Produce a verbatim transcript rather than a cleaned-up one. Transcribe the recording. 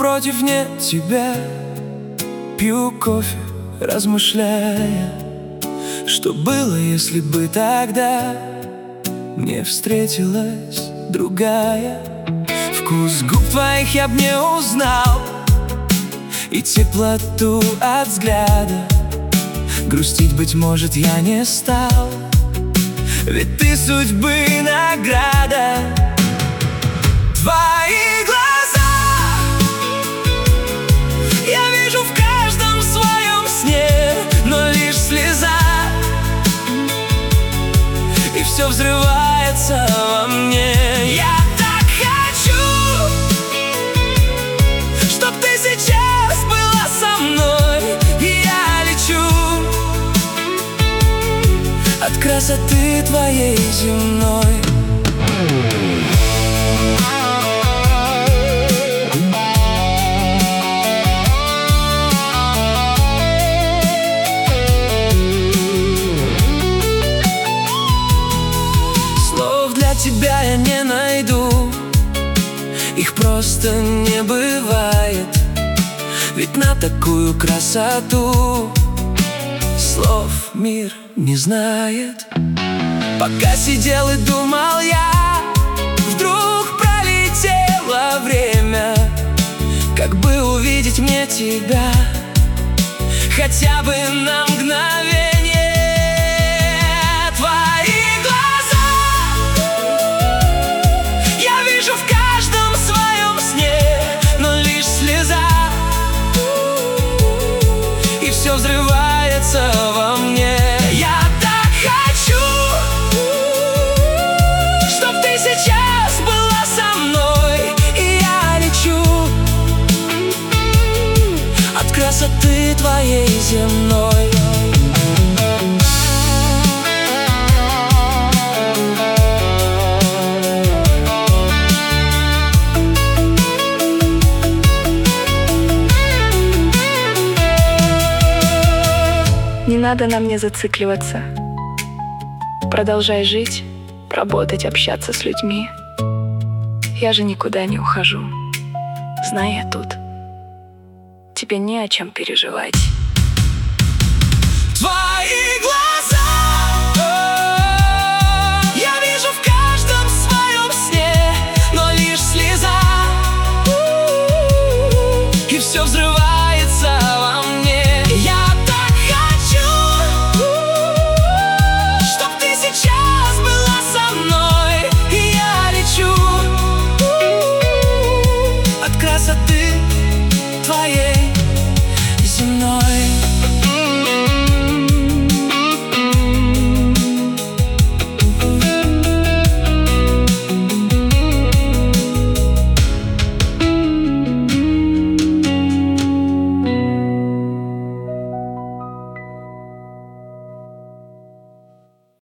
напротив нет тебя. Пью кофе, размышляя, что было, если бы тогда мне встретилась другая. Вкус губ твоих я б не узнал, и теплоту от взгляда. Грустить, быть может, я не стал, ведь ты судьбы награда. Твои глаза я вижу в каждом своем сне, но лишь слеза, и все взрывается во мне. Я так хочу, чтоб ты сейчас была со мной, и я лечу от красоты твоей земной. Слов для тебя я не найду, их просто не бывает, ведь на такую красоту слов мир не знает. Пока сидел и думал я, вдруг пролетело время. Как бы увидеть мне тебя хотя бы на мгновение. Твои глаза я вижу в каждом своем сне, но лишь слеза, и все взрывается во мне. Я так хочу, чтоб ты сейчас была со мной, и я лечу от красоты твоей земной. Не надо на мне зацикливаться. Продолжай жить, работать, общаться с людьми. Я же никуда не ухожу. Знай, я тут. Тебе не о чем переживать. Твои глаза